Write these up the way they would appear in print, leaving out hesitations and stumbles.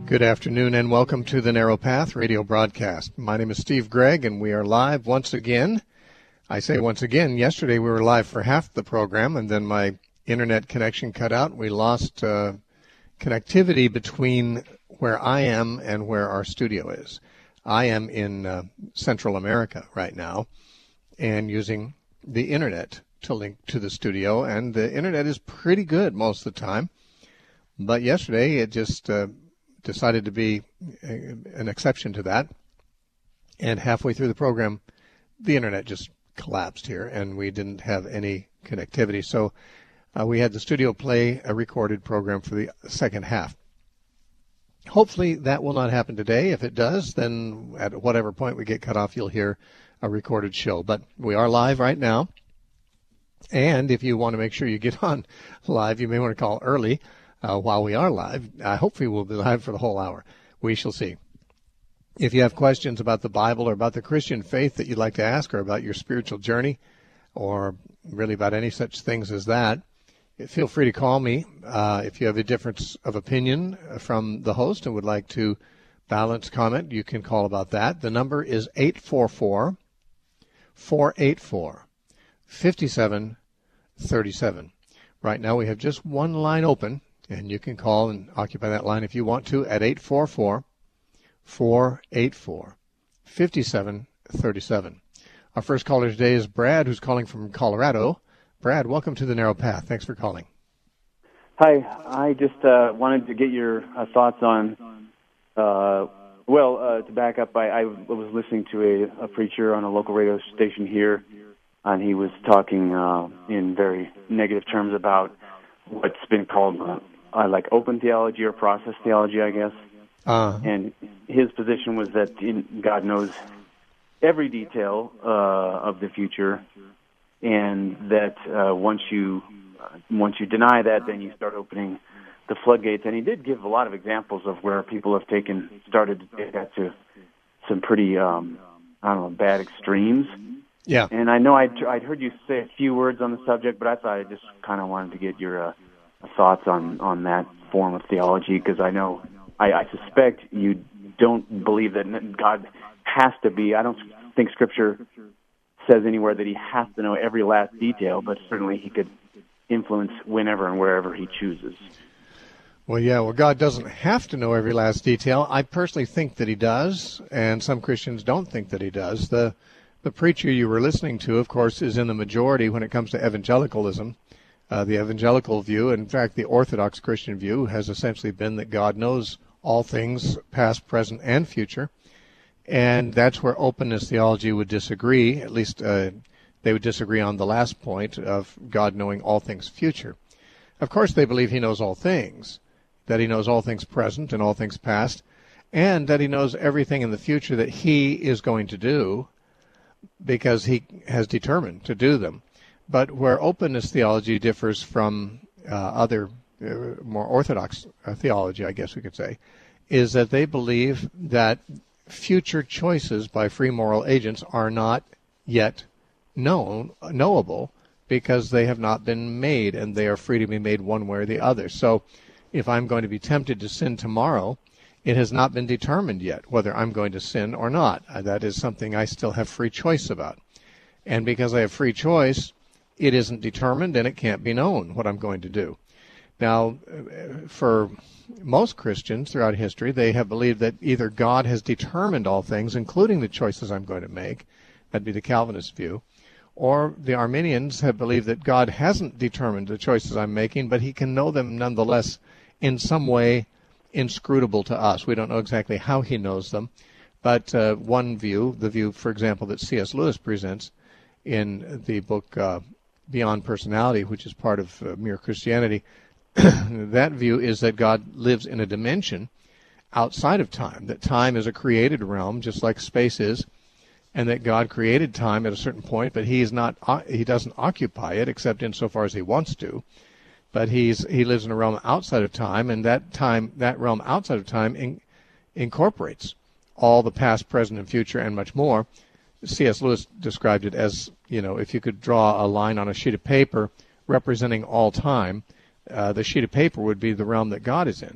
Good afternoon and welcome to the Narrow Path radio broadcast. My name is Steve Gregg and we are live once again. I say once again, yesterday we were live for half the program and then my internet connection cut out. We lost connectivity between where I am and where our studio is. I am in Central America right now and using the internet to link to the studio, and the internet is pretty good most of the time. But yesterday it just decided to be an exception to that, and halfway through the program the internet just collapsed here and we didn't have any connectivity, so we had the studio play a recorded program for the second half. Hopefully that will not happen today. If it does, then at whatever point we get cut off you'll hear a recorded show. But we are live right now, and if you want to make sure you get on live, you may want to call early while we are live. Hopefully we'll be live for the whole hour. We shall see. If you have questions about the Bible or about the Christian faith that you'd like to ask, or about your spiritual journey, or really about any such things as that, feel free to call me. If you have a difference of opinion from the host and would like to balance comment, you can call about that. The number is 844-484-5737. Right now we have just one line open, and you can call and occupy that line if you want to at 844-484-5737. Our first caller today is Brad, who's calling from Colorado. Brad, welcome to the Narrow Path. Thanks for calling. Hi. I just wanted to get your thoughts on, to back up, I was listening to a preacher on a local radio station here, and he was talking in very negative terms about what's been called like open theology or process theology, I guess. And his position was that God knows every detail of the future, and that once you deny that, then you start opening the floodgates. And he did give a lot of examples of where people have started to take that to some pretty, bad extremes. Yeah. And I know I'd heard you say a few words on the subject, but I thought I just kind of wanted to get your thoughts on that form of theology, because I know, I suspect you don't believe that God has to be. I don't think Scripture says anywhere that he has to know every last detail, but certainly he could influence whenever and wherever he chooses. Well, God doesn't have to know every last detail. I personally think that he does, and some Christians don't think that he does. The preacher you were listening to, of course, is in the majority when it comes to evangelicalism. The evangelical view, in fact, the Orthodox Christian view, has essentially been that God knows all things, past, present, and future. And that's where openness theology would disagree. At least they would disagree on the last point of God knowing all things future. Of course, they believe he knows all things, that he knows all things present and all things past, and that he knows everything in the future that he is going to do because he has determined to do them. But where openness theology differs from other more orthodox theology, I guess we could say, is that they believe that future choices by free moral agents are not yet knowable because they have not been made, and they are free to be made one way or the other. So if I'm going to be tempted to sin tomorrow, it has not been determined yet whether I'm going to sin or not. That is something I still have free choice about. And because I have free choice, it isn't determined and it can't be known what I'm going to do. Now, for most Christians throughout history, they have believed that either God has determined all things, including the choices I'm going to make, that'd be the Calvinist view, or the Arminians have believed that God hasn't determined the choices I'm making, but he can know them nonetheless in some way inscrutable to us. We don't know exactly how he knows them, but one view, the view, for example, that C.S. Lewis presents in the book Beyond Personality, which is part of Mere Christianity, that view is that God lives in a dimension outside of time, that time is a created realm, just like space is, and that God created time at a certain point, but he doesn't occupy it except insofar as he wants to. But he lives in a realm outside of time, and that realm outside of time incorporates all the past, present, and future, and much more. C.S. Lewis described it as, if you could draw a line on a sheet of paper representing all time, the sheet of paper would be the realm that God is in.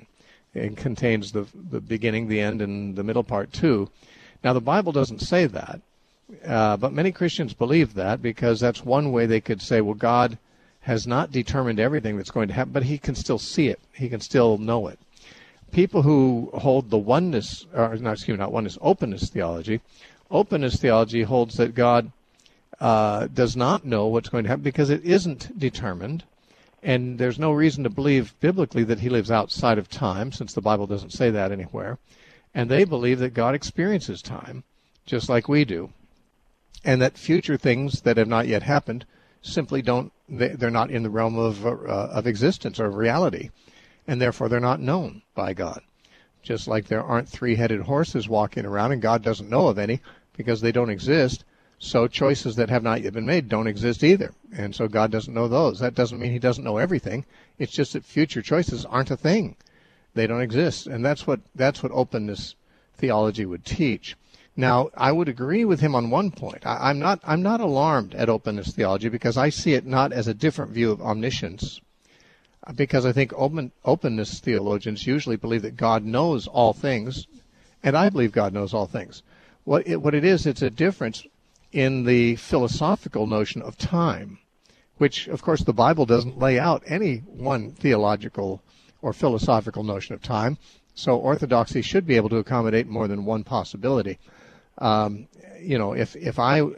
It contains the beginning, the end, and the middle part too. Now, the Bible doesn't say that, but many Christians believe that because that's one way they could say, well, God has not determined everything that's going to happen, but he can still see it. He can still know it. People who hold the openness theology. Openness theology holds that God does not know what's going to happen because it isn't determined, and there's no reason to believe biblically that he lives outside of time, since the Bible doesn't say that anywhere. And they believe that God experiences time, just like we do, and that future things that have not yet happened simply they're not in the realm of existence or of reality, and therefore they're not known by God. Just like there aren't three-headed horses walking around, and God doesn't know of any because they don't exist, so choices that have not yet been made don't exist either, and so God doesn't know those. That doesn't mean he doesn't know everything. It's just that future choices aren't a thing. They don't exist, and that's what openness theology would teach. Now, I would agree with him on one point. I'm not alarmed at openness theology because I see it not as a different view of omniscience, because I think openness theologians usually believe that God knows all things, and I believe God knows all things. What it is, it's a difference in the philosophical notion of time, which, of course, the Bible doesn't lay out any one theological or philosophical notion of time, so orthodoxy should be able to accommodate more than one possibility. If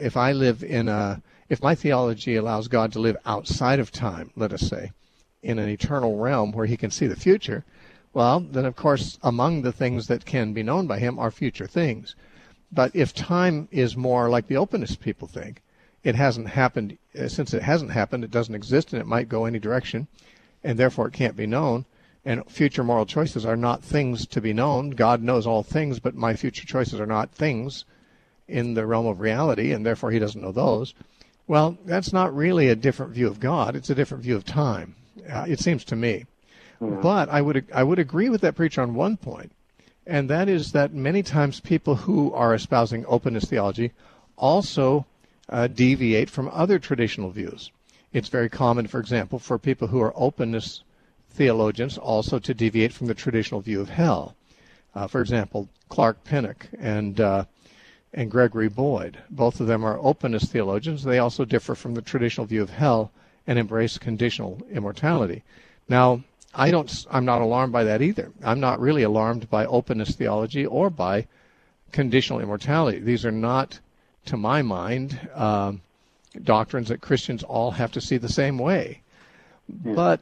my theology allows God to live outside of time, let us say, in an eternal realm where he can see the future, well, then, of course, among the things that can be known by him are future things. But if time is more like the openness people think, it hasn't happened. Since it hasn't happened, it doesn't exist, and it might go any direction, and therefore it can't be known. And future moral choices are not things to be known. God knows all things, but my future choices are not things in the realm of reality, and therefore he doesn't know those. Well, that's not really a different view of God. It's a different view of time, it seems to me. But I would agree with that preacher on one point, and that is that many times people who are espousing openness theology also deviate from other traditional views. It's very common, for example, for people who are openness theologians also to deviate from the traditional view of hell. For example, Clark Pinnock and Gregory Boyd. Both of them are openness theologians. They also differ from the traditional view of hell and embrace conditional immortality. Now, I'm not alarmed by that either. I'm not really alarmed by openness theology or by conditional immortality. These are not, to my mind, doctrines that Christians all have to see the same way. But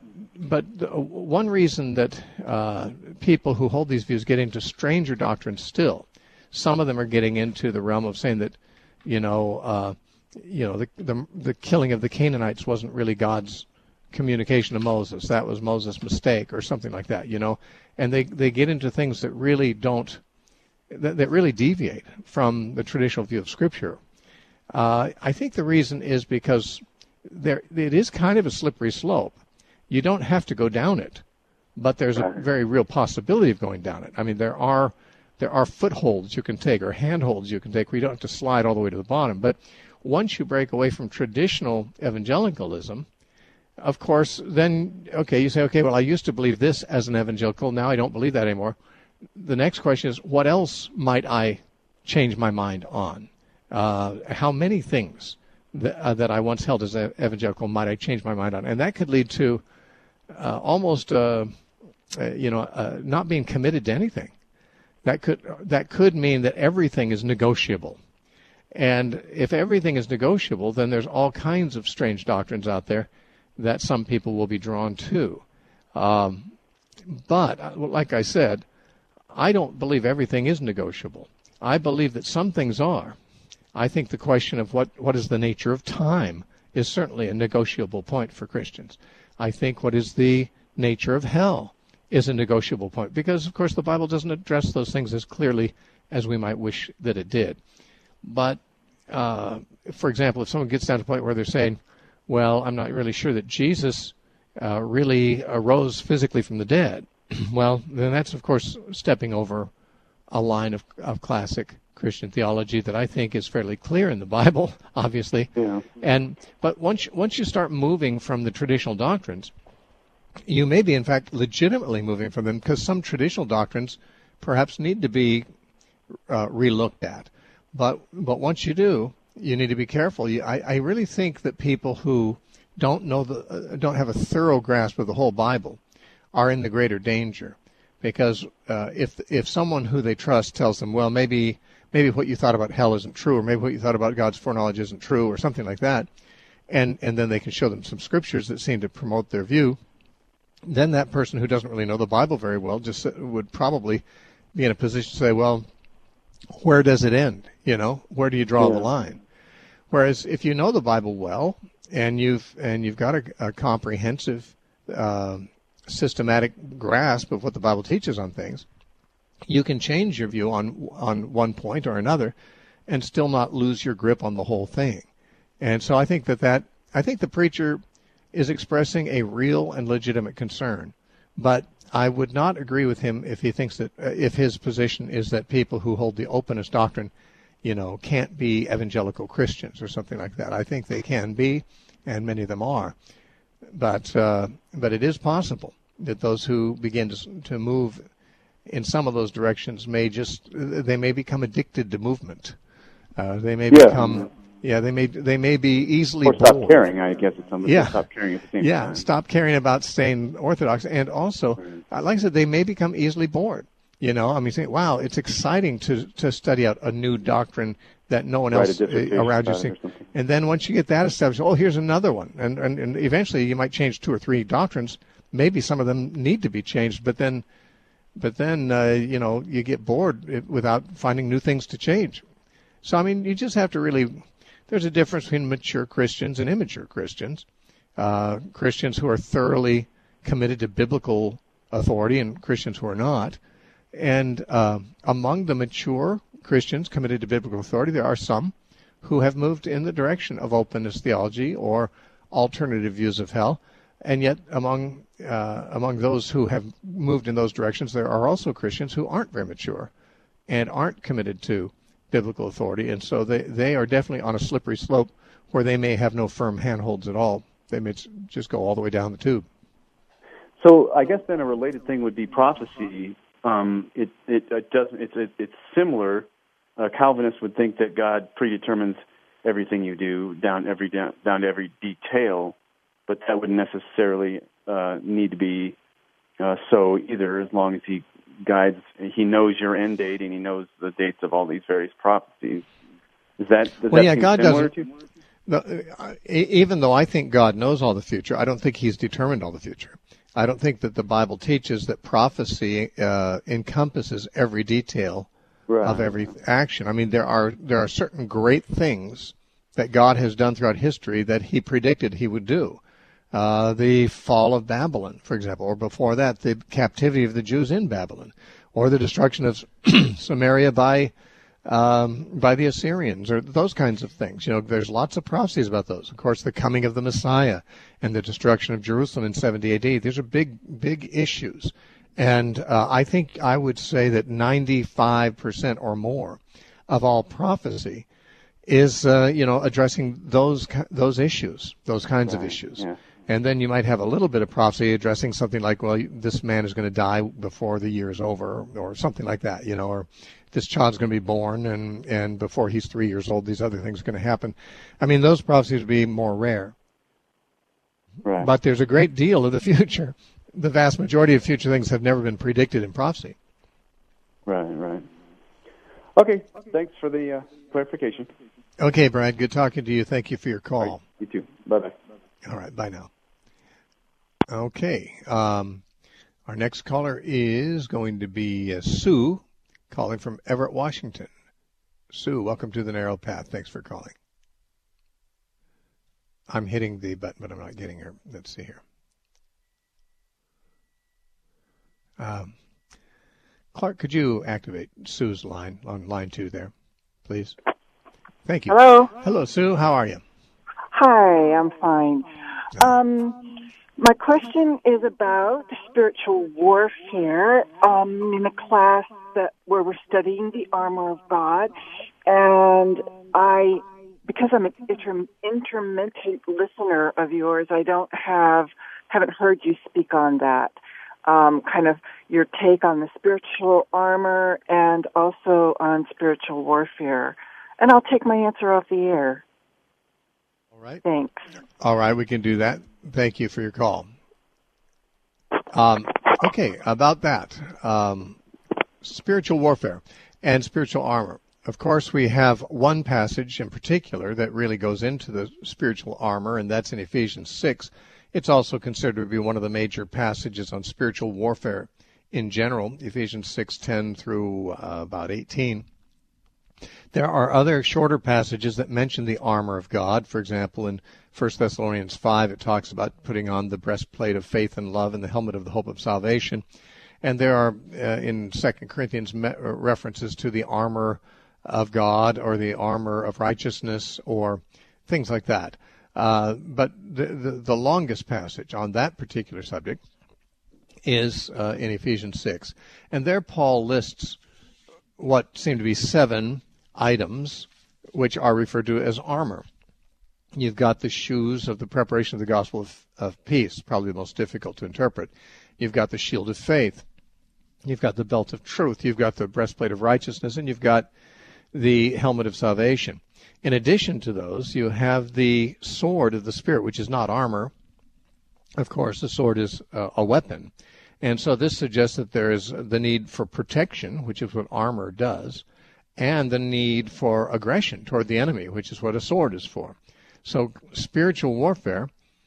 one reason that people who hold these views get into stranger doctrines still, some of them are getting into the realm of saying that, the killing of the Canaanites wasn't really God's communication to Moses. That was Moses' mistake or something like that, And they get into things that really that really deviate from the traditional view of Scripture. I think the reason is because it is kind of a slippery slope. You don't have to go down it, but there's a very real possibility of going down it. I mean, there are footholds you can take or handholds you can take where you don't have to slide all the way to the bottom. But once you break away from traditional evangelicalism, of course, then, you say, well, I used to believe this as an evangelical. Now I don't believe that anymore. The next question is, what else might I change my mind on? How many things that I once held as an evangelical might I change my mind on? And that could lead to almost, not being committed to anything. That could mean that everything is negotiable. And if everything is negotiable, then there's all kinds of strange doctrines out there that some people will be drawn to. But, like I said, I don't believe everything is negotiable. I believe that some things are. I think the question of what is the nature of time is certainly a negotiable point for Christians. I think what is the nature of hell is a negotiable point because, of course, the Bible doesn't address those things as clearly as we might wish that it did. But, for example, if someone gets down to the point where they're saying, well, I'm not really sure that Jesus really arose physically from the dead, well, then that's, of course, stepping over a line of classic Christian theology that I think is fairly clear in the Bible, obviously. Yeah. But once you start moving from the traditional doctrines, you may be, in fact, legitimately moving from them, because some traditional doctrines perhaps need to be relooked at. But once you do, you need to be careful. I really think that people who don't have a thorough grasp of the whole Bible are in the greater danger, because if someone who they trust tells them, well, maybe what you thought about hell isn't true, or maybe what you thought about God's foreknowledge isn't true, or something like that, and then they can show them some scriptures that seem to promote their view, then that person who doesn't really know the Bible very well just would probably be in a position to say, well, where does it end? Where do you draw the line? Whereas if you know the Bible well, and you've got a comprehensive, systematic grasp of what the Bible teaches on things, you can change your view on one point or another, and still not lose your grip on the whole thing. And so I think I think the preacher is expressing a real and legitimate concern, but I would not agree with him if he thinks that if his position is that people who hold the openest doctrine, can't be evangelical Christians or something like that. I think they can be, and many of them are, but it is possible that those who begin to move in some of those directions may become addicted to movement. They may become. Yeah, they may be easily or stop bored. caring. I guess it's something. Yeah, stop caring at the same time. Yeah, stop caring about staying orthodox, and also, like I said, they may become easily bored. Saying, "Wow, it's exciting to study out a new doctrine that no one else around you sees." And then once you get that established, here's another one, and eventually you might change 2 or 3 doctrines. Maybe some of them need to be changed, but then you get bored without finding new things to change. So you just have to really. There's a difference between mature Christians and immature Christians. Christians who are thoroughly committed to biblical authority and Christians who are not. And among the mature Christians committed to biblical authority, there are some who have moved in the direction of openness theology or alternative views of hell. And yet among those who have moved in those directions, there are also Christians who aren't very mature and aren't committed to biblical authority, and so they are definitely on a slippery slope where they may have no firm handholds at all. They may just go all the way down the tube. So I guess then a related thing would be prophecy. It's similar. Calvinists would think that God predetermines everything you do down to every detail, but that wouldn't necessarily need to be so either, as long as he knows your end date and he knows the dates of all these various prophecies. God doesn't. Even though I think God knows all the future, I don't think he's determined all the future. I don't think that the Bible teaches that prophecy encompasses every detail of every action. There are certain great things that God has done throughout history that he predicted he would do. The fall of Babylon, for example, or before that, the captivity of the Jews in Babylon, or the destruction of Samaria by the Assyrians, or those kinds of things. There's lots of prophecies about those. Of course, the coming of the Messiah and the destruction of Jerusalem in 70 AD. These are big issues. And I think I would say that 95% or more of all prophecy is, addressing those issues, those kinds of issues. Yeah. And then you might have a little bit of prophecy addressing something like, well, this man is going to die before the year is over, or something like that, or this child's going to be born, and before he's 3 years old, these other things are going to happen. Those prophecies would be more rare. Right. But there's a great deal of the future. The vast majority of future things have never been predicted in prophecy. Right. Okay, thanks for the clarification. Okay, Brad, good talking to you. Thank you for your call. Right, you too. Bye-bye. All right, bye now. Okay, our next caller is going to be Sue, calling from Everett, Washington. Sue, welcome to the Narrow Path. Thanks for calling. I'm hitting the button, but I'm not getting her. Let's see here. Clark, could you activate Sue's line on line 2 there, please? Thank you. Hello, Sue. How are you? Hi, I'm fine. My question is about spiritual warfare. In a class where we're studying the armor of God, and because I'm an intermittent listener of yours, I don't have haven't heard you speak on that. Kind of your take on the spiritual armor and also on spiritual warfare. And I'll take my answer off the air. All right. Thanks. All right, we can do that. Thank you for your call. Okay, about that. Spiritual warfare and spiritual armor. Of course, we have one passage in particular that really goes into the spiritual armor, and that's in Ephesians 6. It's also considered to be one of the major passages on spiritual warfare in general, Ephesians 6:10 through about 18. There are other shorter passages that mention the armor of God. For example, in 1 Thessalonians 5, it talks about putting on the breastplate of faith and love and the helmet of the hope of salvation. And there are, in 2 Corinthians, references to the armor of God or the armor of righteousness or things like that. But the longest passage on that particular subject is in Ephesians 6. And there Paul lists what seem to be 7 items which are referred to as armor. You've got the shoes of the preparation of the gospel of peace, probably the most difficult to interpret. You've got the shield of faith. You've got the belt of truth. You've got the breastplate of righteousness, and you've got the helmet of salvation. In addition to those, you have the sword of the Spirit, which is not armor. Of course, the sword is a weapon. And so this suggests that there is the need for protection, which is what armor does, and the need for aggression toward the enemy, which is what a sword is for. So spiritual warfare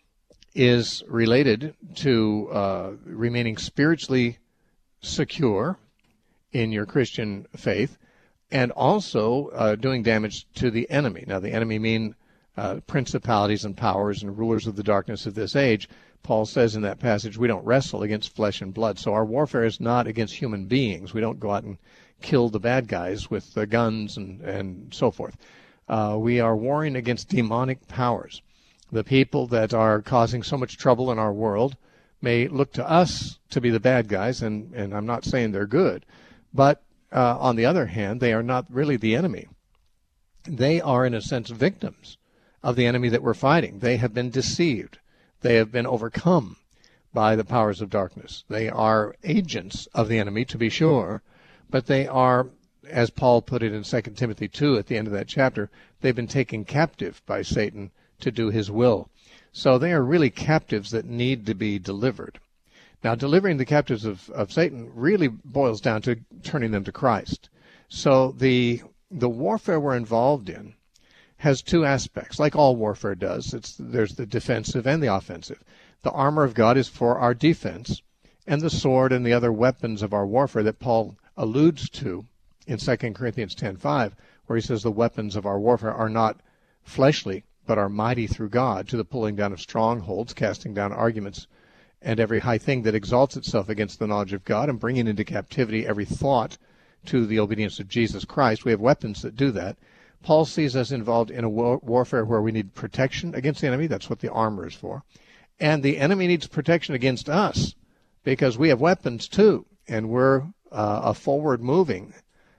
is related to remaining spiritually secure in your Christian faith, and also doing damage to the enemy. Now, the enemy mean principalities and powers and rulers of the darkness of this age. Paul says in that passage, we don't wrestle against flesh and blood. So our warfare is not against human beings. We don't go out and kill the bad guys with guns and so forth. We are warring against demonic powers. The people that are causing so much trouble in our world may look to us to be the bad guys, and I'm not saying they're good. But on the other hand, they are not really the enemy. They are, in a sense, victims of the enemy that we're fighting. They have been deceived. They have been overcome by the powers of darkness. They are agents of the enemy, to be sure, but they are, as Paul put it in 2 Timothy 2 at the end of that chapter, they've been taken captive by Satan to do his will. So they are really captives that need to be delivered. Now, delivering the captives of Satan really boils down to turning them to Christ. So the warfare we're involved in has 2 aspects, like all warfare does. There's the defensive and the offensive. The armor of God is for our defense, and the sword and the other weapons of our warfare that Paul alludes to in 2 Corinthians 10:5, where he says the weapons of our warfare are not fleshly, but are mighty through God to the pulling down of strongholds, casting down arguments, and every high thing that exalts itself against the knowledge of God, and bringing into captivity every thought to the obedience of Jesus Christ. We have weapons that do that. Paul sees us involved in a warfare where we need protection against the enemy. That's what the armor is for. And the enemy needs protection against us because we have weapons too, and we're a forward-moving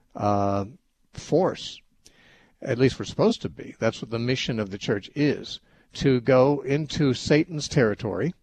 force. At least we're supposed to be. That's what the mission of the church is, to go into Satan's territory,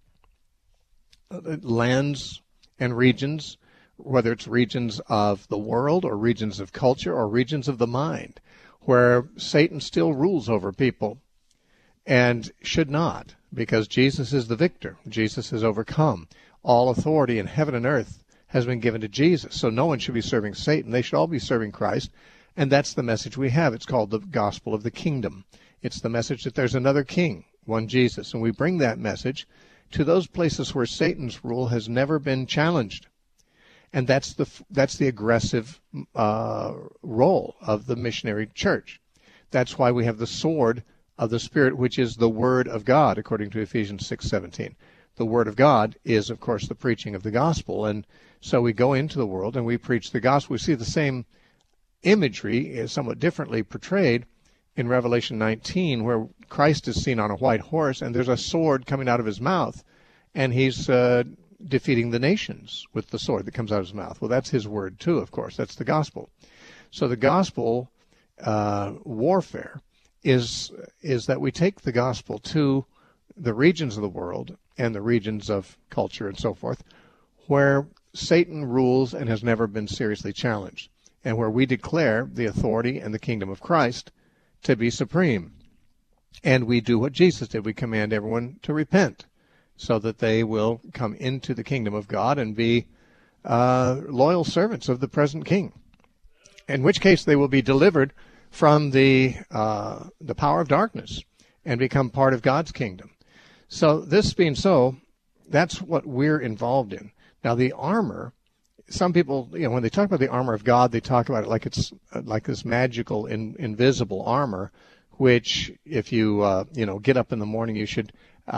lands and regions, whether it's regions of the world or regions of culture or regions of the mind, where Satan still rules over people and should not, because Jesus is the victor. Jesus has overcome. All authority in heaven and earth has been given to Jesus. So no one should be serving Satan. They should all be serving Christ. And that's the message we have. It's called the gospel of the kingdom. It's the message that there's another king, one Jesus. And we bring that message to those places where Satan's rule has never been challenged. And that's the aggressive role of the missionary church. That's why we have the sword of the Spirit, which is the Word of God, according to Ephesians 6:17. The Word of God is, of course, the preaching of the gospel. And so we go into the world and we preach the gospel. We see the same imagery, is somewhat differently portrayed in Revelation 19, where Christ is seen on a white horse and there's a sword coming out of his mouth, and he's defeating the nations with the sword that comes out of his mouth. Well, that's his word too, of course. That's the gospel. So the gospel warfare is that we take the gospel to the regions of the world and the regions of culture and so forth where Satan rules and has never been seriously challenged, and where we declare the authority and the kingdom of Christ to be supreme. And we do what Jesus did. We command everyone to repent so that they will come into the kingdom of God and be loyal servants of the present king, in which case they will be delivered from the power of darkness and become part of God's kingdom. So this being so, that's what we're involved in. Now the armor, some people, when they talk about the armor of God, they talk about it like it's like this magical, invisible armor, which if you get up in the morning, you should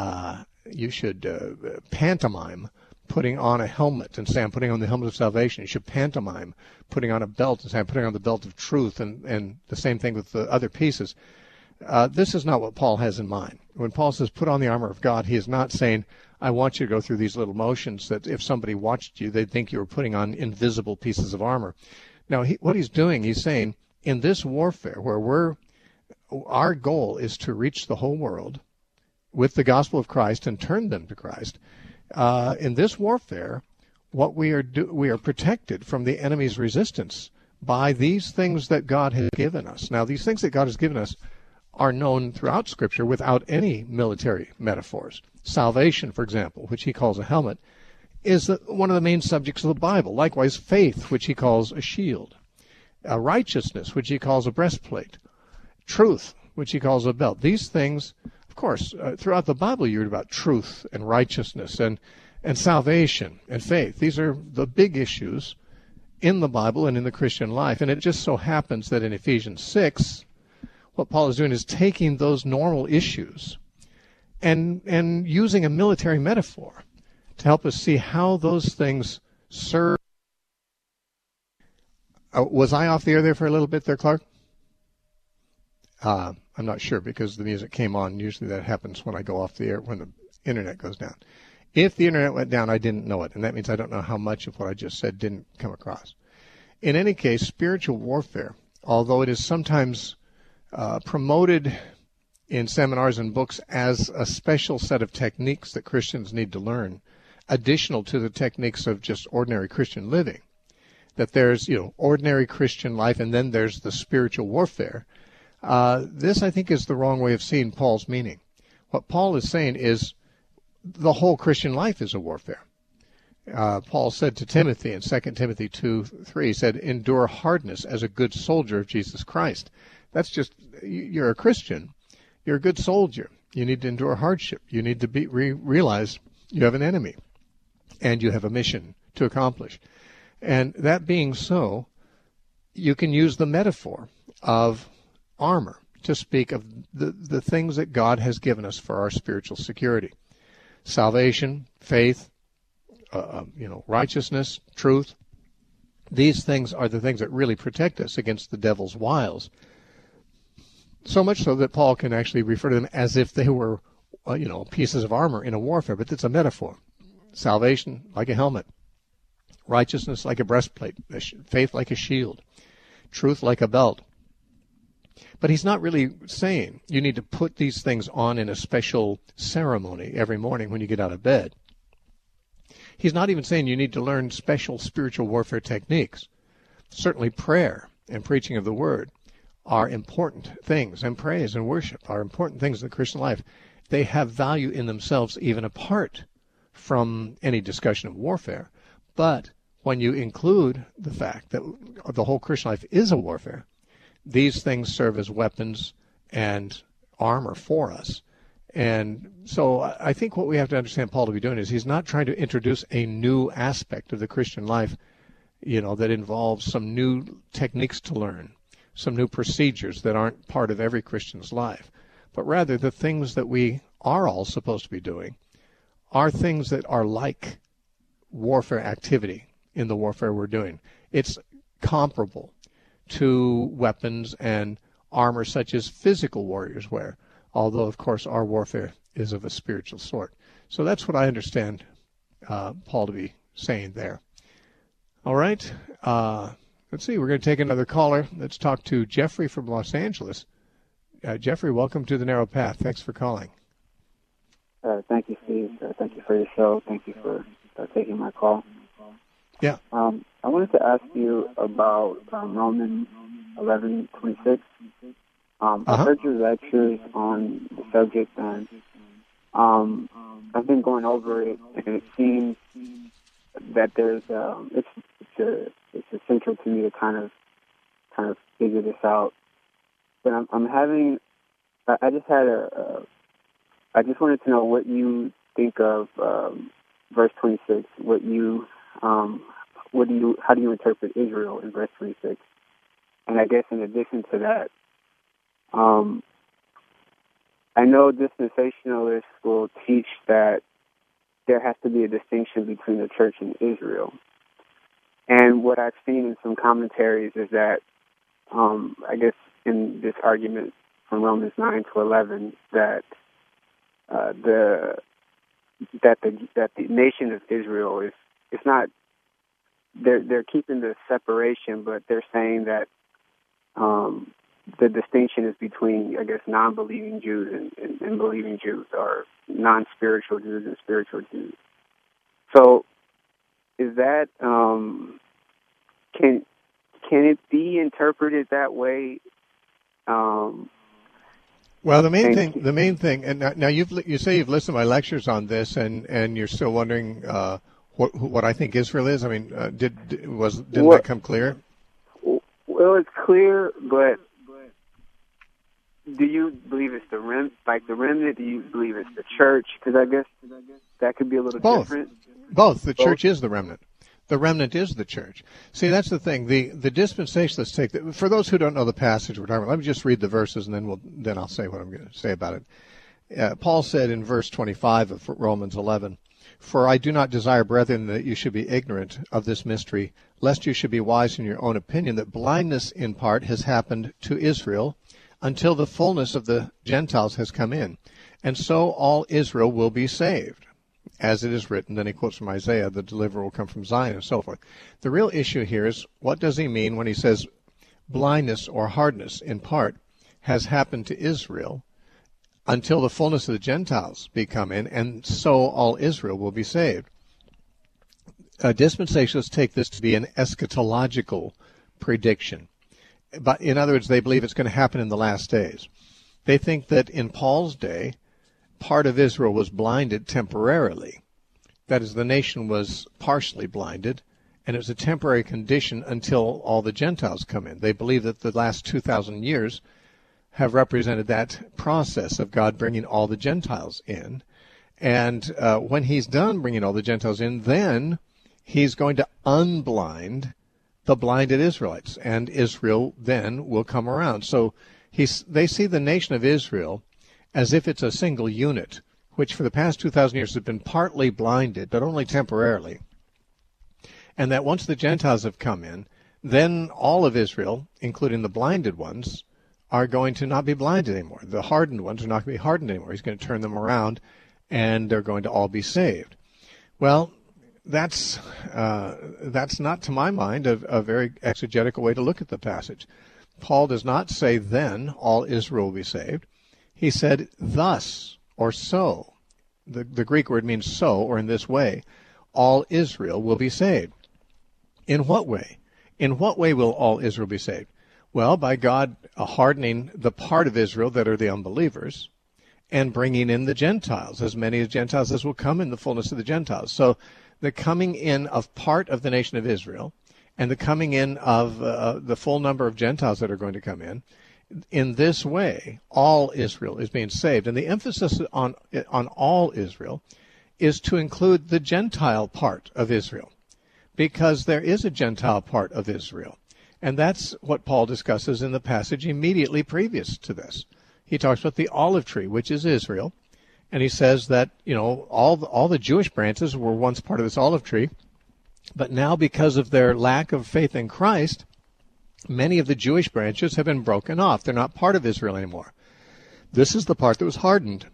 pantomime putting on a helmet and say, I'm putting on the helmet of salvation. You should pantomime putting on a belt and say, I'm putting on the belt of truth, and the same thing with the other pieces. This is not what Paul has in mind. When Paul says put on the armor of God, he is not saying, I want you to go through these little motions that if somebody watched you, they'd think you were putting on invisible pieces of armor. Now, what he's doing, he's saying, in this warfare where our goal is to reach the whole world with the gospel of Christ and turn them to Christ, in this warfare, what we are protected from the enemy's resistance by these things that God has given us. Now, these things that God has given us are known throughout Scripture without any military metaphors. Salvation, for example, which he calls a helmet, is one of the main subjects of the Bible. Likewise, faith, which he calls a shield. Righteousness, which he calls a breastplate. Truth, which he calls a belt. These things, of course, throughout the Bible you read about truth and righteousness and salvation and faith. These are the big issues in the Bible and in the Christian life. And it just so happens that in Ephesians 6, what Paul is doing is taking those normal issues and using a military metaphor to help us see how those things serve. Was I off the air there for a little bit there, Clark? I'm not sure because the music came on. Usually that happens when I go off the air, when the internet goes down. If the internet went down, I didn't know it, and that means I don't know how much of what I just said didn't come across. In any case, spiritual warfare, although it is sometimes promoted in seminars and books as a special set of techniques that Christians need to learn, additional to the techniques of just ordinary Christian living, that there's, ordinary Christian life and then there's the spiritual warfare. This, I think, is the wrong way of seeing Paul's meaning. What Paul is saying is the whole Christian life is a warfare. Paul said to Timothy in 2 Timothy 2:3, he said, endure hardness as a good soldier of Jesus Christ. That's just, you're a Christian. You're a good soldier. You need to endure hardship. You need to realize you have an enemy and you have a mission to accomplish. And that being so, you can use the metaphor of armor to speak of the things that God has given us for our spiritual security. Salvation, faith, righteousness, truth. These things are the things that really protect us against the devil's wiles. So much so that Paul can actually refer to them as if they were, pieces of armor in a warfare, but it's a metaphor. Salvation like a helmet, righteousness like a breastplate, faith like a shield, truth like a belt. But he's not really saying you need to put these things on in a special ceremony every morning when you get out of bed. He's not even saying you need to learn special spiritual warfare techniques. Certainly prayer and preaching of the word are important things, and praise and worship are important things in the Christian life. They have value in themselves even apart from any discussion of warfare. But when you include the fact that the whole Christian life is a warfare, these things serve as weapons and armor for us. And so I think what we have to understand Paul to be doing is he's not trying to introduce a new aspect of the Christian life, that involves some new techniques to learn, some new procedures that aren't part of every Christian's life, but rather the things that we are all supposed to be doing are things that are like warfare activity in the warfare we're doing. It's comparable to weapons and armor such as physical warriors wear, although, of course, our warfare is of a spiritual sort. So that's what I understand Paul to be saying there. All right. Let's see. We're going to take another caller. Let's talk to Jeffrey from Los Angeles. Jeffrey, welcome to the Narrow Path. Thanks for calling. Thank you, Steve. Thank you for your show. Thank you for taking my call. Yeah. I wanted to ask you about Romans 11:26. I've heard your lectures on the subject, and I've been going over it, and it seems that there's it's essential to me to kind of figure this out. But I'm having I just wanted to know what you think of verse 26. How do you interpret Israel in verse 26? And I guess in addition to that, I know dispensationalists will teach that there has to be a distinction between the church and Israel. And what I've seen in some commentaries is that, I guess in this argument from Romans 9 to 11, that the nation of Israel it's not, they're keeping the separation, but they're saying that the distinction is between, I guess, non-believing Jews and believing Jews, or non-spiritual Jews and spiritual Jews. So, is that can it be interpreted that way? Well, the main thing, and now you say you've listened to my lectures on this, and you're still wondering what I think Israel is. I mean, didn't that come clear? Well, it's clear, but do you believe it's the remnant? Do you believe it's the church? Because I guess that could be a little different. Both. The church is the remnant. The remnant is the church. See, that's the thing. The dispensationalists take that. For those who don't know the passage we're talking about, let me just read the verses, and then I'll say what I'm going to say about it. Paul said in verse 25 of Romans 11, "For I do not desire, brethren, that you should be ignorant of this mystery, lest you should be wise in your own opinion, that blindness in part has happened to Israel, until the fullness of the Gentiles has come in. And so all Israel will be saved. As it is written," then he quotes from Isaiah, "the deliverer will come from Zion," and so forth. The real issue here is, what does he mean when he says blindness or hardness in part has happened to Israel until the fullness of the Gentiles be come in, and so all Israel will be saved? Dispensationalists take this to be an eschatological prediction. But in other words, they believe it's going to happen in the last days. They think that in Paul's day, part of Israel was blinded temporarily. That is, the nation was partially blinded, and it was a temporary condition until all the Gentiles come in. They believe that the last 2,000 years have represented that process of God bringing all the Gentiles in. And when he's done bringing all the Gentiles in, then he's going to unblind the blinded Israelites, and Israel then will come around. So they see the nation of Israel as if it's a single unit, which for the past 2,000 years has been partly blinded, but only temporarily. And that once the Gentiles have come in, then all of Israel, including the blinded ones, are going to not be blinded anymore. The hardened ones are not going to be hardened anymore. He's going to turn them around, and they're going to all be saved. Well, that's not, to my mind, a very exegetical way to look at the passage. Paul does not say, "Then all Israel will be saved." He said, "Thus," or so. The Greek word means so, or in this way, all Israel will be saved. In what way? In what way will all Israel be saved? Well, by God hardening the part of Israel that are the unbelievers, and bringing in the Gentiles, as many Gentiles as will come in the fullness of the Gentiles. So the coming in of part of the nation of Israel, and the coming in of the full number of Gentiles that are going to come in this way, all Israel is being saved. And the emphasis on all Israel is to include the Gentile part of Israel, because there is a Gentile part of Israel. And that's what Paul discusses in the passage immediately previous to this. He talks about the olive tree, which is Israel, and he says that, all the Jewish branches were once part of this olive tree, but now because of their lack of faith in Christ, many of the Jewish branches have been broken off. They're not part of Israel anymore. This is the part that was hardened.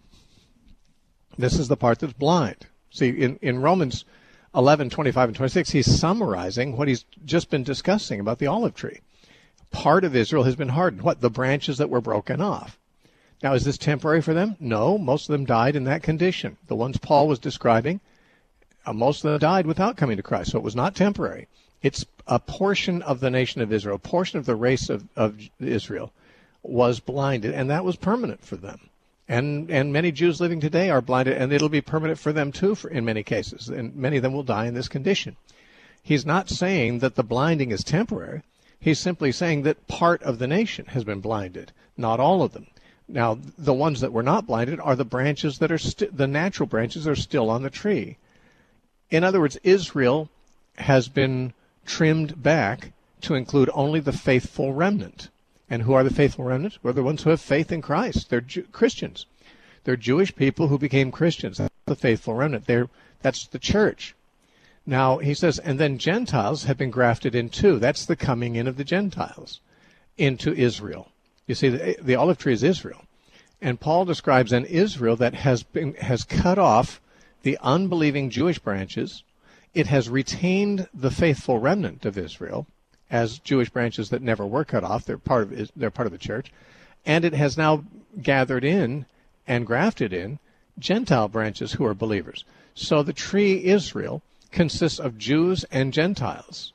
This is the part that's blind. See, in Romans 11, 25, and 26, he's summarizing what he's just been discussing about the olive tree. Part of Israel has been hardened. What? The branches that were broken off. Now, is this temporary for them? No, most of them died in that condition. The ones Paul was describing, most of them died without coming to Christ, so it was not temporary. It's a portion of the nation of Israel, a portion of the race of Israel was blinded, and that was permanent for them. And many Jews living today are blinded, and it'll be permanent for them too in many cases, and many of them will die in this condition. He's not saying that the blinding is temporary. He's simply saying that part of the nation has been blinded, not all of them. Now, the ones that were not blinded are the branches that are the natural branches are still on the tree. In other words, Israel has been trimmed back to include only the faithful remnant. And who are the faithful remnant? Well, the ones who have faith in Christ. They're Christians. They're Jewish people who became Christians. That's the faithful remnant. That's the church. Now, he says, and then Gentiles have been grafted in too. That's the coming in of the Gentiles into Israel. You see, the olive tree is Israel. And Paul describes an Israel that has cut off the unbelieving Jewish branches. It has retained the faithful remnant of Israel as Jewish branches that never were cut off. They're part of the church. And it has now gathered in and grafted in Gentile branches who are believers. So the tree Israel consists of Jews and Gentiles.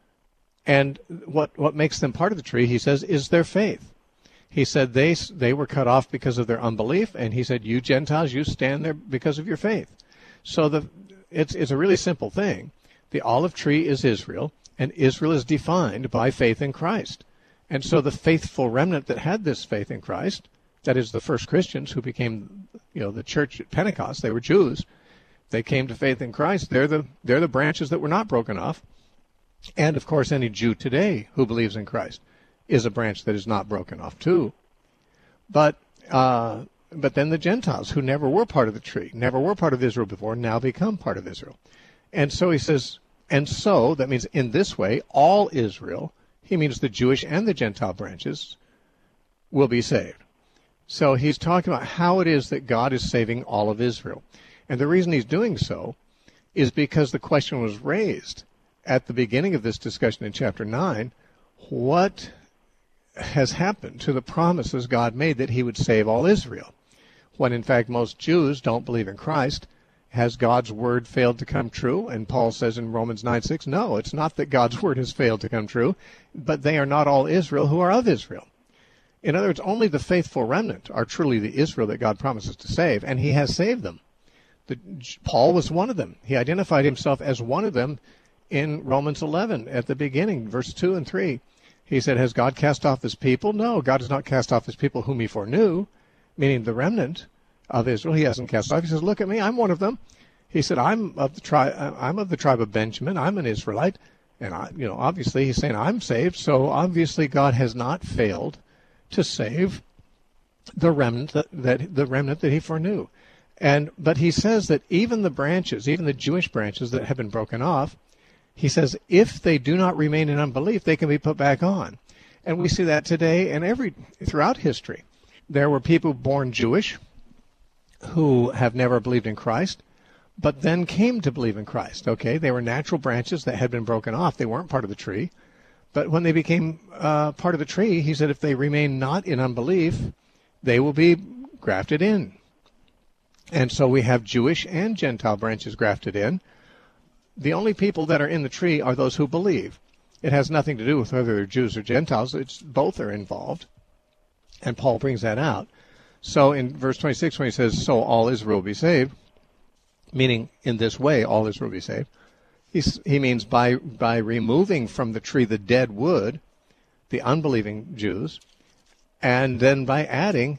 And what makes them part of the tree, he says, is their faith. He said they were cut off because of their unbelief, and he said, you Gentiles, you stand there because of your faith. So it's a really simple thing. The olive tree is Israel, and Israel is defined by faith in Christ. And so the faithful remnant that had this faith in Christ, that is the first Christians who became, the church at Pentecost, they were Jews. They came to faith in Christ. They're the branches that were not broken off. And of course, any Jew today who believes in Christ is a branch that is not broken off too. But then the Gentiles who never were part of the tree, never were part of Israel before, now become part of Israel. And so he says, and so that means in this way, all Israel, he means the Jewish and the Gentile branches, will be saved. So he's talking about how it is that God is saving all of Israel. And the reason he's doing so is because the question was raised at the beginning of this discussion in chapter 9, what has happened to the promises God made that he would save all Israel? When in fact most Jews don't believe in Christ. Has God's word failed to come true? And Paul says in Romans 9:6, no, it's not that God's word has failed to come true, but they are not all Israel who are of Israel. In other words, only the faithful remnant are truly the Israel that God promises to save, and he has saved them. Paul was one of them. He identified himself as one of them in Romans 11 at the beginning, verse 2 and 3. He said, has God cast off his people? No, God has not cast off his people whom he foreknew, meaning the remnant of Israel. He hasn't cast off. He says, look at me, I'm one of them. He said, I'm of the tribe of Benjamin. I'm an Israelite. And obviously he's saying I'm saved. So obviously God has not failed to save the remnant that he foreknew. But he says that even the branches, even the Jewish branches that have been broken off, he says, if they do not remain in unbelief, they can be put back on. And we see that today and throughout history. There were people born Jewish who have never believed in Christ, but then came to believe in Christ. Okay, they were natural branches that had been broken off. They weren't part of the tree. But when they became part of the tree, he said if they remain not in unbelief, they will be grafted in. And so we have Jewish and Gentile branches grafted in. The only people that are in the tree are those who believe. It has nothing to do with whether they're Jews or Gentiles. Both are involved. And Paul brings that out. So in verse 26, when he says, so all Israel will be saved, meaning in this way all Israel will be saved, he means by removing from the tree the dead wood, the unbelieving Jews, and then by adding,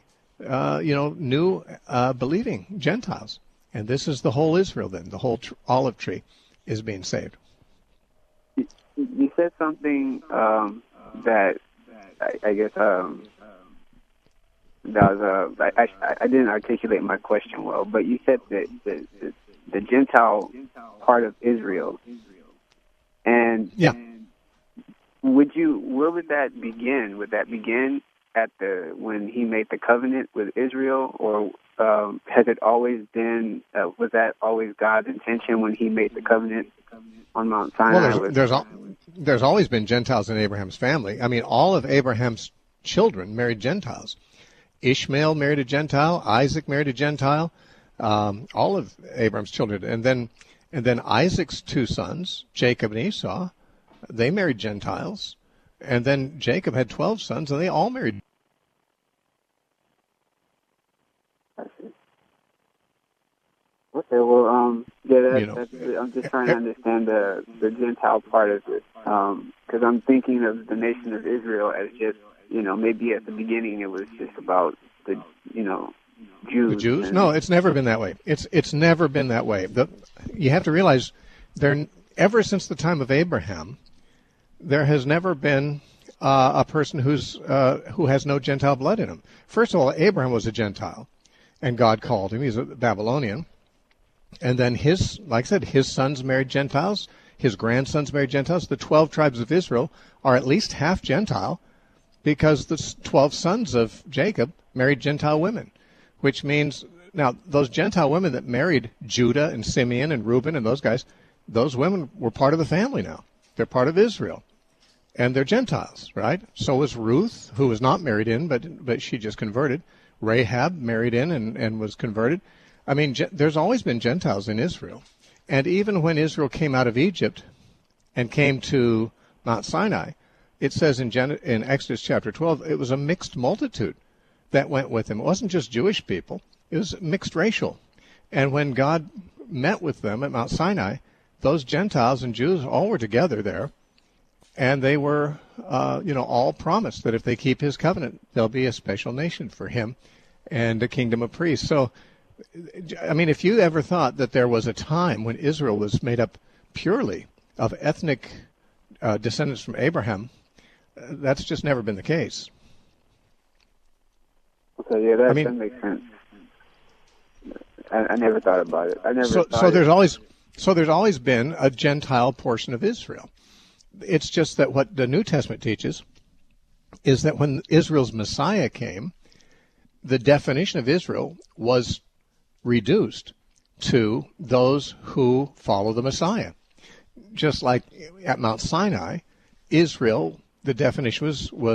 new believing Gentiles. And this is the whole Israel then, the whole olive tree is being saved. You said something that I guess that was I didn't articulate my question well, but you said that the Gentile part of Israel, and yeah, where would that begin? Would that begin at when he made the covenant with Israel, or has it always been? Was that always God's intention when he made the covenant on Mount Sinai? Well, there's always been Gentiles in Abraham's family. I mean, all of Abraham's children married Gentiles. Ishmael married a Gentile. Isaac married a Gentile. All of Abraham's children. And then Isaac's two sons, Jacob and Esau, they married Gentiles. And then Jacob had 12 sons, and they all married. Okay, well, that's I'm just trying to understand the Gentile part of it, because I'm thinking of the nation of Israel as just, maybe at the beginning it was just about the, Jews. The Jews? No, it's never been that way. It's never been that way. You have to realize, ever since the time of Abraham, there has never been a person who has no Gentile blood in him. First of all, Abraham was a Gentile, and God called him. He's a Babylonian. And then like I said, his sons married Gentiles. His grandsons married Gentiles. The 12 tribes of Israel are at least half Gentile because the 12 sons of Jacob married Gentile women, which means now those Gentile women that married Judah and Simeon and Reuben and those guys, those women were part of the family now. They're part of Israel. And they're Gentiles, right? So was Ruth, who was not married in, but she just converted. Rahab married in and was converted. I mean, there's always been Gentiles in Israel. And even when Israel came out of Egypt and came to Mount Sinai, it says in Exodus chapter 12, it was a mixed multitude that went with them. It wasn't just Jewish people. It was mixed racial. And when God met with them at Mount Sinai, those Gentiles and Jews all were together there. And they were, all promised that if they keep his covenant, there'll be a special nation for him and a kingdom of priests. So, I mean, if you ever thought that there was a time when Israel was made up purely of ethnic descendants from Abraham, that's just never been the case. Okay, yeah, that makes sense. I never thought about it. So there's always been a Gentile portion of Israel. It's just that what the New Testament teaches is that when Israel's Messiah came, the definition of Israel was reduced to those who follow the Messiah. Just like at Mount Sinai, Israel, the definition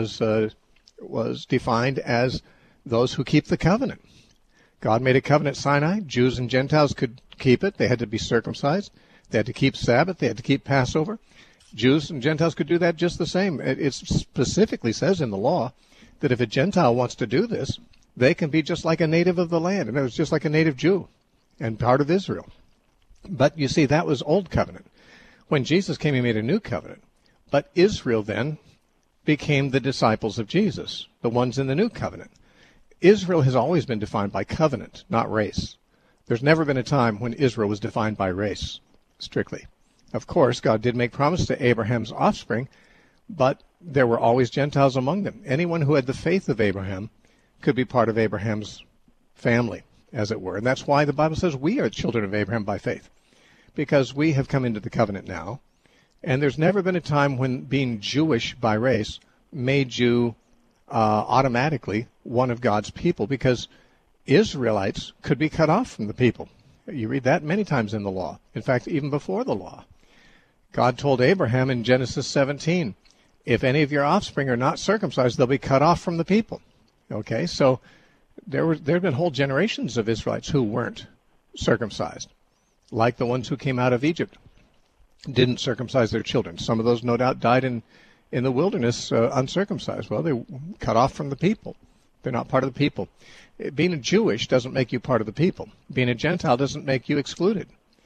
was defined as those who keep the covenant. God made a covenant at Sinai. Jews and Gentiles could keep it. They had to be circumcised. They had to keep Sabbath. They had to keep Passover. Jews and Gentiles could do that just the same. It specifically says in the law that if a Gentile wants to do this, they can be just like a native of the land. And it was just like a native Jew and part of Israel. But you see, that was old covenant. When Jesus came, he made a new covenant. But Israel then became the disciples of Jesus, the ones in the new covenant. Israel has always been defined by covenant, not race. There's never been a time when Israel was defined by race, strictly. Of course, God did make promise to Abraham's offspring, but there were always Gentiles among them. Anyone who had the faith of Abraham could be part of Abraham's family, as it were. And that's why the Bible says we are children of Abraham by faith, because we have come into the covenant now. And there's never been a time when being Jewish by race made you automatically one of God's people, because Israelites could be cut off from the people. You read that many times in the law. In fact, even before the law. God told Abraham in Genesis 17, if any of your offspring are not circumcised, they'll be cut off from the people. Okay, so there have been whole generations of Israelites who weren't circumcised, like the ones who came out of Egypt, didn't circumcise their children. Some of those, no doubt, died in the wilderness uncircumcised. Well, they were cut off from the people. They're not part of the people. Being a Jewish doesn't make you part of the people. Being a Gentile doesn't make you excluded.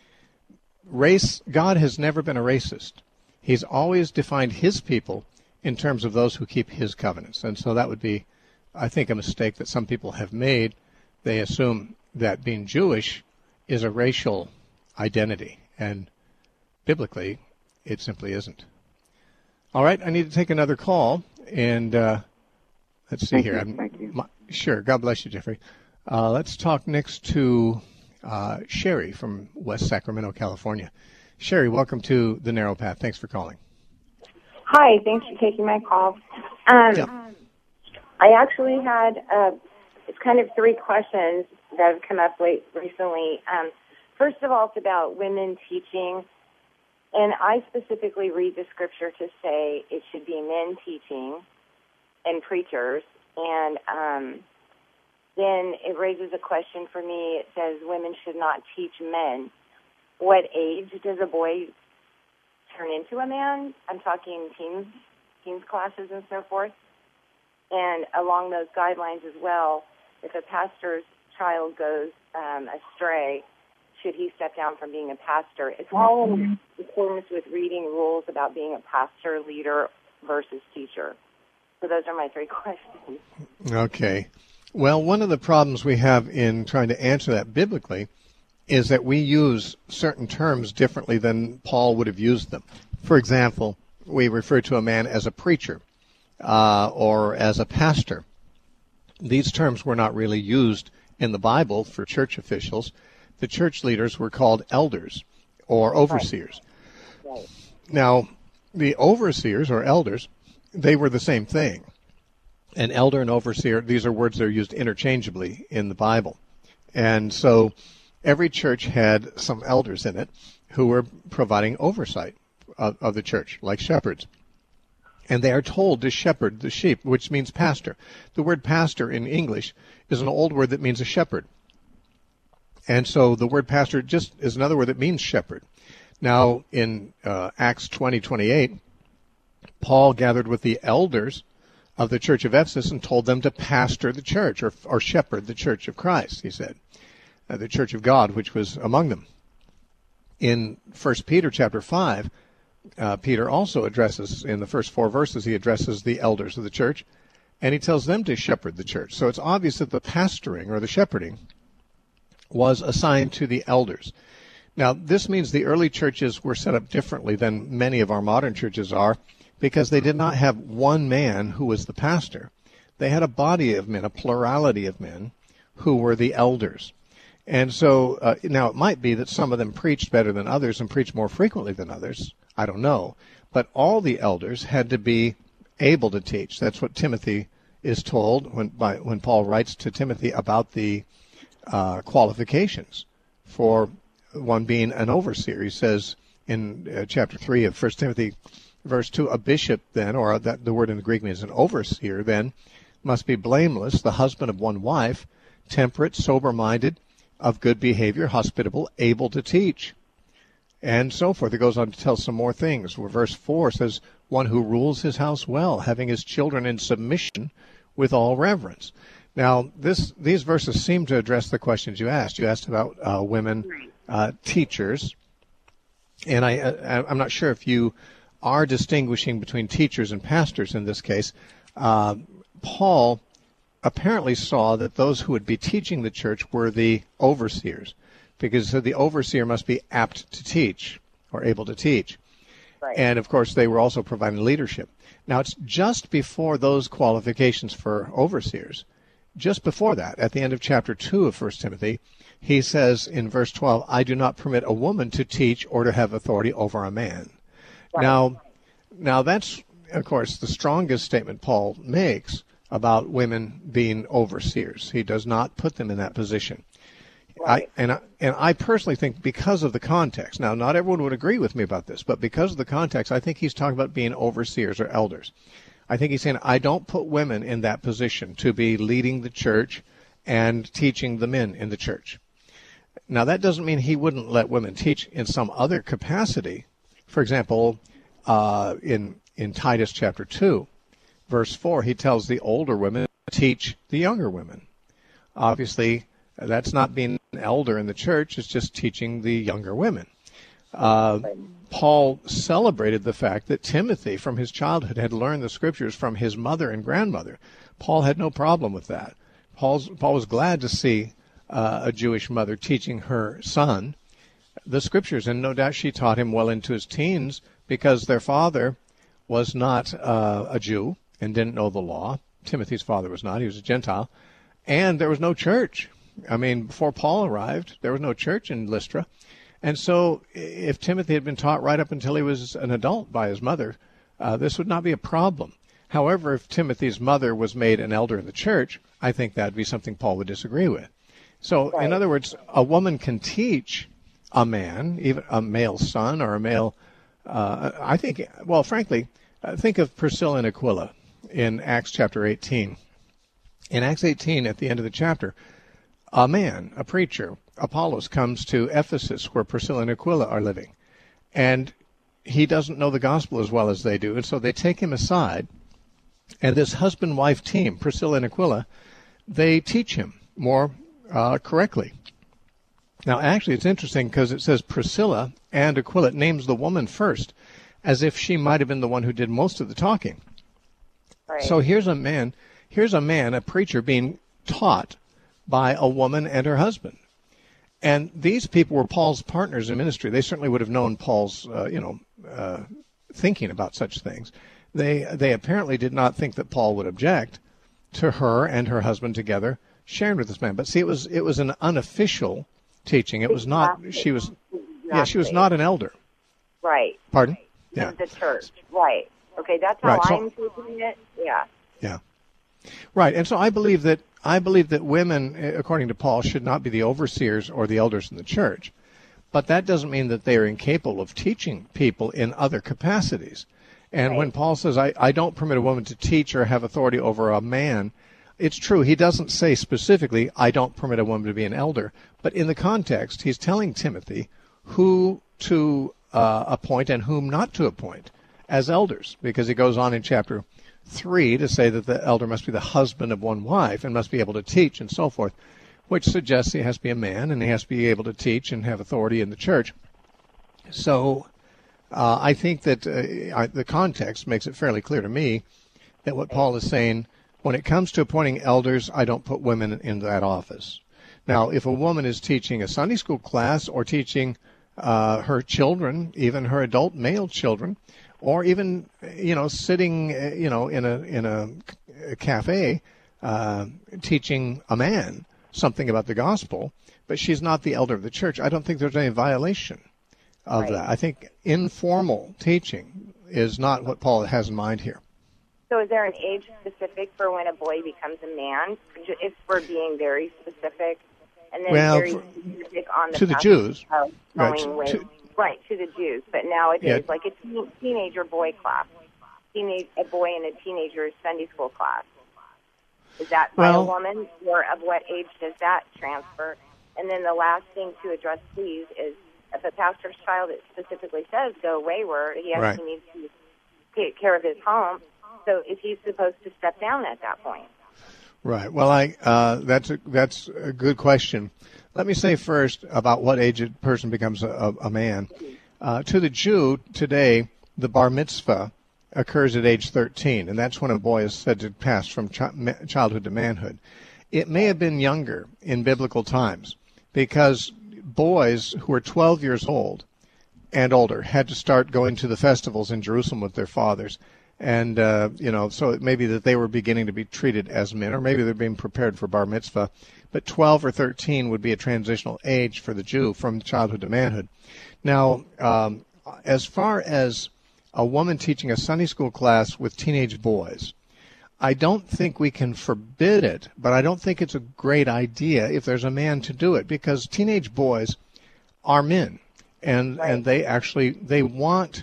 Race, God has never been a racist. He's always defined his people in terms of those who keep his covenants. And so that would be, I think, a mistake that some people have made. They assume that being Jewish is a racial identity, and biblically, it simply isn't. All right, I need to take another call, and let's see here. Thank you. Sure, God bless you, Jeffrey. Let's talk next to Sherry from West Sacramento, California. Sherry, welcome to The Narrow Path. Thanks for calling. Hi, thanks for taking my call. Yeah. I actually had it's kind of three questions that have come up recently. First of all, it's about women teaching, and I specifically read the scripture to say it should be men teaching and preachers, and then it raises a question for me. It says women should not teach men. What age does a boy turn into a man? I'm talking teens classes and so forth. And along those guidelines as well, if a pastor's child goes astray, should he step down from being a pastor? It's all in accordance with reading rules about being a pastor, leader versus teacher. So those are my 3 questions. Okay. Well, one of the problems we have in trying to answer that biblically is that we use certain terms differently than Paul would have used them. For example, we refer to a man as a preacher or as a pastor. These terms were not really used in the Bible for church officials. The church leaders were called elders or overseers. Right. Now, the overseers or elders, they were the same thing. An elder and overseer, these are words that are used interchangeably in the Bible. And so every church had some elders in it who were providing oversight of the church, like shepherds. And they are told to shepherd the sheep, which means pastor. The word pastor in English is an old word that means a shepherd. And so the word pastor just is another word that means shepherd. Now, in Acts 20:28, Paul gathered with the elders of the church of Ephesus and told them to pastor the church or shepherd the church of Christ, he said, the church of God, which was among them. In 1 Peter chapter 5, Peter also addresses, in the first 4 verses, he addresses the elders of the church, and he tells them to shepherd the church. So it's obvious that the pastoring or the shepherding was assigned to the elders. Now, this means the early churches were set up differently than many of our modern churches are, because they did not have one man who was the pastor. They had a body of men, a plurality of men, who were the elders. And so now it might be that some of them preached better than others and preached more frequently than others. I don't know. But all the elders had to be able to teach. That's what Timothy is told when Paul writes to Timothy about the qualifications for one being an overseer. He says in chapter 3 of 1 Timothy, verse 2, a bishop then, or that the word in the Greek means an overseer then, must be blameless, the husband of one wife, temperate, sober-minded, of good behavior, hospitable, able to teach, and so forth. It goes on to tell some more things. Where verse 4 says, one who rules his house well, having his children in submission with all reverence. Now, these verses seem to address the questions you asked. You asked about women teachers, and I'm not sure if you are distinguishing between teachers and pastors in this case. Paul apparently saw that those who would be teaching the church were the overseers, because the overseer must be apt to teach or able to teach. Right. And, of course, they were also providing leadership. Now, it's just before those qualifications for overseers, just before that, at the end of chapter 2 of 1 Timothy, he says in verse 12, I do not permit a woman to teach or to have authority over a man. Right. Now that's, of course, the strongest statement Paul makes about women being overseers. He does not put them in that position. Right. I personally think because of the context, now not everyone would agree with me about this, but because of the context, I think he's talking about being overseers or elders. I think he's saying, I don't put women in that position to be leading the church and teaching the men in the church. Now, that doesn't mean he wouldn't let women teach in some other capacity. For example, in Titus chapter 2, verse 4, he tells the older women to teach the younger women. Obviously, that's not being an elder in the church. It's just teaching the younger women. Paul celebrated the fact that Timothy, from his childhood, had learned the scriptures from his mother and grandmother. Paul had no problem with that. Paul was glad to see a Jewish mother teaching her son the scriptures, and no doubt she taught him well into his teens because their father was not a Jew and didn't know the law. Timothy's father was not. He was a Gentile. And there was no church. I mean, before Paul arrived, there was no church in Lystra. And so if Timothy had been taught right up until he was an adult by his mother, this would not be a problem. However, if Timothy's mother was made an elder in the church, I think that would be something Paul would disagree with. So, right. In other words, a woman can teach a man, even a male son or a male, I think, well, frankly, think of Priscilla and Aquila in Acts chapter 18. In Acts 18, at the end of the chapter, a man, a preacher, Apollos, comes to Ephesus where Priscilla and Aquila are living. And he doesn't know the gospel as well as they do. And so they take him aside. And this husband-wife team, Priscilla and Aquila, they teach him more correctly. Now, actually, it's interesting because it says Priscilla and Aquila. It names the woman first, as if she might have been the one who did most of the talking. Right. So here's a man, a preacher, being taught by a woman and her husband. And these people were Paul's partners in ministry. They certainly would have known Paul's, thinking about such things. They apparently did not think that Paul would object to her and her husband together sharing with this man. But see, it was an unofficial teaching. It was not. She was. Yeah, she was not an elder. Right. Pardon? Yeah. Of the church. Right. Okay, that's how I'm taking it. Yeah. Yeah. Right, and so I believe that women, according to Paul, should not be the overseers or the elders in the church. But that doesn't mean that they are incapable of teaching people in other capacities. And when Paul says, I don't permit a woman to teach or have authority over a man, it's true. He doesn't say specifically, I don't permit a woman to be an elder. But in the context, he's telling Timothy who to appoint and whom not to appoint as elders, because he goes on in chapter 3 to say that the elder must be the husband of one wife and must be able to teach and so forth, which suggests he has to be a man and he has to be able to teach and have authority in the church. So I think that the context makes it fairly clear to me that what Paul is saying, when it comes to appointing elders, I don't put women in that office. Now, if a woman is teaching a Sunday school class or teaching her children, even her adult male children, or even, sitting, in a cafe, teaching a man something about the gospel, but she's not the elder of the church, I don't think there's any violation of that. I think informal teaching is not what Paul has in mind here. So is there an age specific for when a boy becomes a man? If we're being very specific, and then very specific on the to the Jews. Right, to the Jews. But nowadays, like a teenager boy class, a boy in a teenager Sunday school class. Is that by a woman, or of what age does that transfer? And then the last thing to address, please, is if a pastor's child specifically says go wayward, he actually needs to take care of his home. So is he supposed to step down at that point? Right. Well, that's a good question. Let me say first about what age a person becomes a man. To the Jew today, the bar mitzvah occurs at age 13, and that's when a boy is said to pass from childhood to manhood. It may have been younger in biblical times because boys who were 12 years old and older had to start going to the festivals in Jerusalem with their fathers. And, so it may be that they were beginning to be treated as men, or maybe they're being prepared for bar mitzvah. But 12 or 13 would be a transitional age for the Jew from childhood to manhood. Now, as far as a woman teaching a Sunday school class with teenage boys, I don't think we can forbid it, but I don't think it's a great idea if there's a man to do it, because teenage boys are men, and they want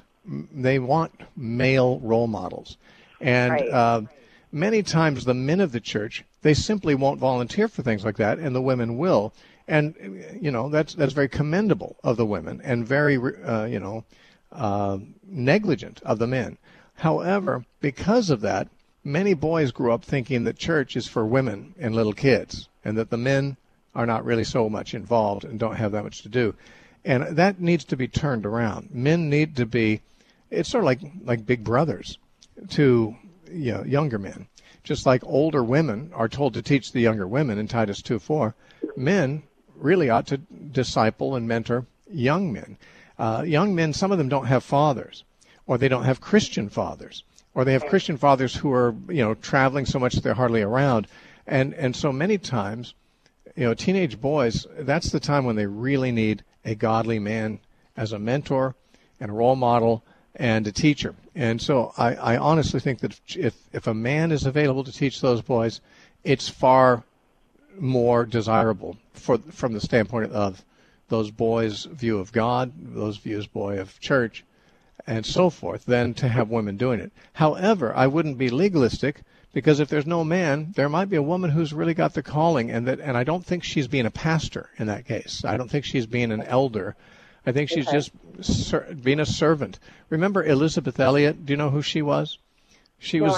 male role models. And many times the men of the church, they simply won't volunteer for things like that, and the women will. And, that's very commendable of the women and very, negligent of the men. However, because of that, many boys grew up thinking that church is for women and little kids, and that the men are not really so much involved and don't have that much to do. And that needs to be turned around. Men need to be, it's sort of like big brothers to younger men. Just like older women are told to teach the younger women in Titus 2:4, men really ought to disciple and mentor young men. Young men, some of them don't have fathers, or they don't have Christian fathers, or they have Christian fathers who are, traveling so much that they're hardly around. And so many times, teenage boys, that's the time when they really need a godly man as a mentor and a role model and a teacher. And so I honestly think that if a man is available to teach those boys, it's far more desirable from the standpoint of those boys' view of God, those views of church, and so forth, than to have women doing it. However, I wouldn't be legalistic, Because if there's no man, there might be a woman who's really got the calling, and I don't think she's being a pastor in that case. I don't think she's being an elder. I think she's just being a servant. Remember Elisabeth Elliot? Do you know who she was? She was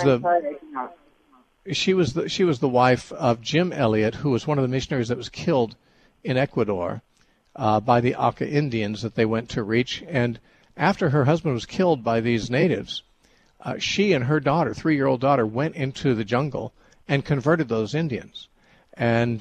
the wife of Jim Elliot, who was one of the missionaries that was killed in Ecuador by the Auca Indians that they went to reach. And after her husband was killed by these natives, she and her daughter, 3-year-old daughter, went into the jungle and converted those Indians. And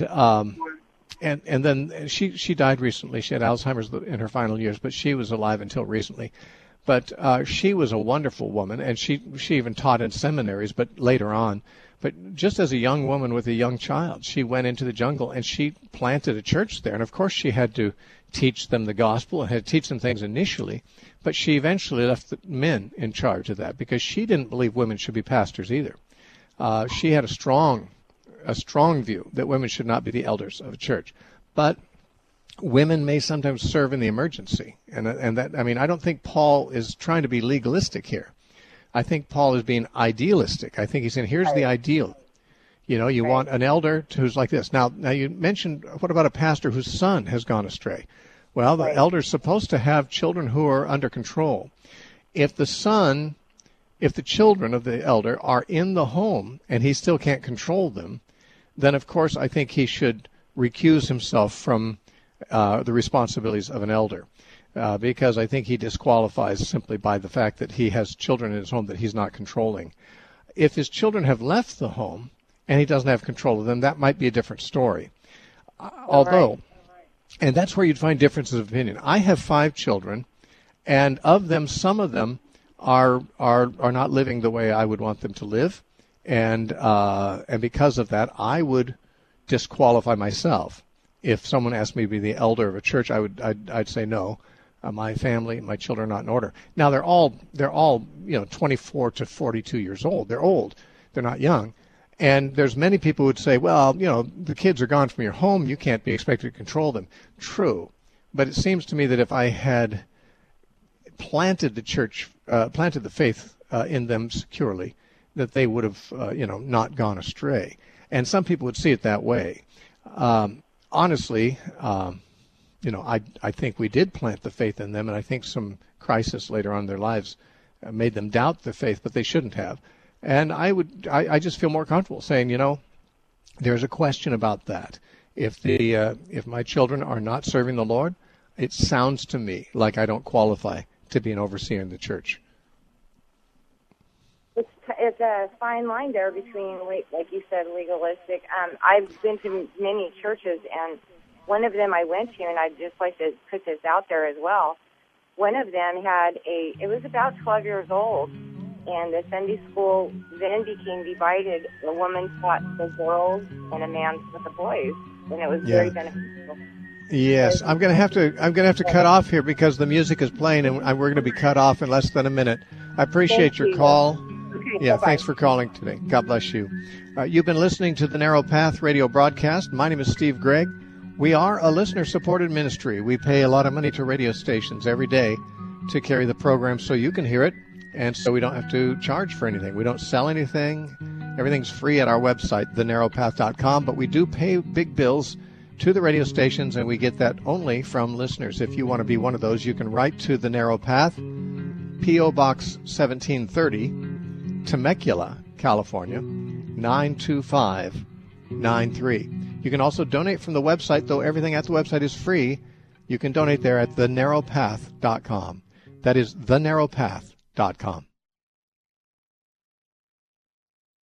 then she died recently. She had Alzheimer's in her final years, but she was alive until recently. But she was a wonderful woman, and she even taught in seminaries, but later on. But just as a young woman with a young child, she went into the jungle and she planted a church there. And of course she had to teach them the gospel and had to teach them things initially, but she eventually left the men in charge of that because she didn't believe women should be pastors either. She had a strong view that women should not be the elders of a church. But women may sometimes serve in the emergency. And that, I mean, I don't think Paul is trying to be legalistic here. I think Paul is being idealistic. I think he's saying, here's the ideal. You know, you want an elder who's like this. Now you mentioned, what about a pastor whose son has gone astray? Well, the elder's supposed to have children who are under control. If the children of the elder are in the home and he still can't control them, then of course I think he should recuse himself from the responsibilities of an elder. Because I think he disqualifies simply by the fact that he has children in his home that he's not controlling. If his children have left the home and he doesn't have control of them, that might be a different story. And that's where you'd find differences of opinion. I have 5 children, and of them, some of them are not living the way I would want them to live, and because of that, I would disqualify myself. If someone asked me to be the elder of a church, I'd say no. My family, my children are not in order. Now they're all 24 to 42 years old. They're old. They're not young. And there's many people who would say, well, the kids are gone from your home. You can't be expected to control them. True. But it seems to me that if I had planted the faith in them securely, that they would have, not gone astray. And some people would see it that way. Honestly, I think we did plant the faith in them, and I think some crisis later on in their lives made them doubt the faith, but they shouldn't have. And I just feel more comfortable saying, there's a question about that. If my children are not serving the Lord, it sounds to me like I don't qualify to be an overseer in the church. It's a fine line there between, like you said, legalistic. I've been to many churches, and one of them I went to, and I'd just like to put this out there as well. One of them it was about 12 years old, and the Sunday school then became divided. A woman taught the girls, and a man taught the boys, and it was very beneficial. Yes, I'm going to have to cut off here because the music is playing, and we're going to be cut off in less than a minute. I appreciate your call. Okay, yeah, bye-bye. Thanks for calling today. God bless you. You've been listening to the Narrow Path radio broadcast. My name is Steve Gregg. We are a listener-supported ministry. We pay a lot of money to radio stations every day to carry the program so you can hear it, and so we don't have to charge for anything. We don't sell anything. Everything's free at our website, thenarrowpath.com, but we do pay big bills to the radio stations, and we get that only from listeners. If you want to be one of those, you can write to The Narrow Path, P.O. Box 1730, Temecula, California, 92593. You can also donate from the website, though everything at the website is free. You can donate there at thenarrowpath.com. That is thenarrowpath.com.